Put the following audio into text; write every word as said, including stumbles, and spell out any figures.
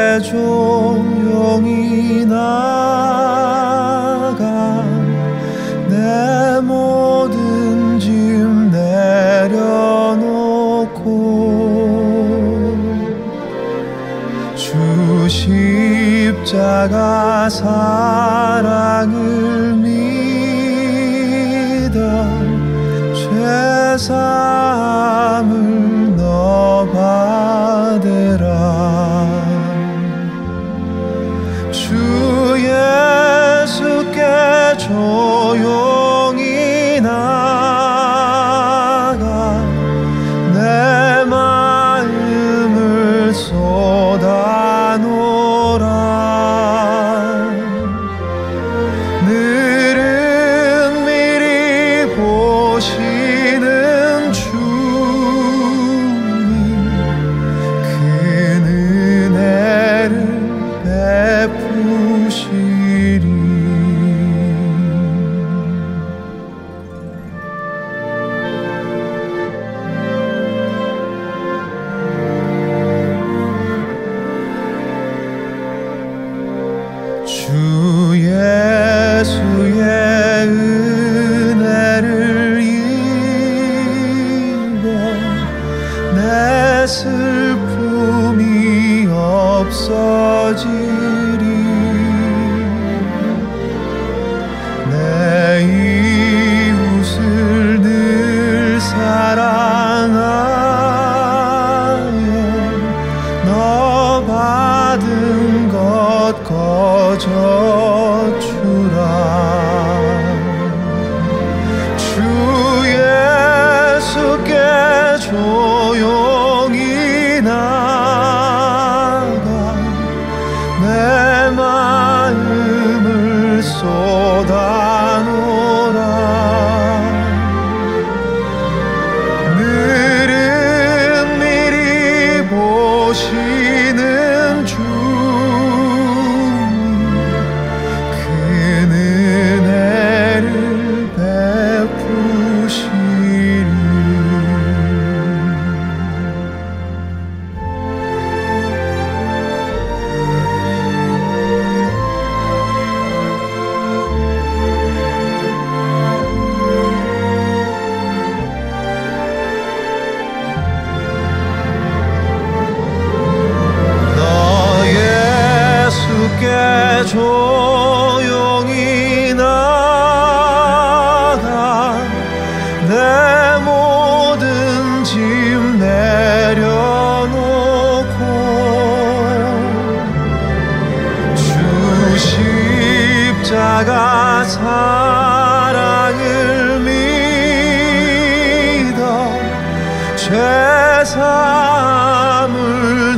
조용히 나가 내 모든 짐 내려놓고 주 십자가 사랑을 믿어 죄사함을 너 받으라. 주 예수께 조용히 나가 내 마음을 쏟아놓으라. 늘은 미리 보시는 주님 그 은혜를 베푸시리. 주 예수의 은혜를 입어 내 슬픔이 없어지리. 내 이웃을 늘 사랑하여 너 받은 것 거저 주라. 주 예수께 조용히 나가 내 마음을 쏟아놓으라. 늘은 미리 보시는 주 조용히 나가 내 모든 짐 내려놓고 주 십자가 사랑을 믿어 죄사함을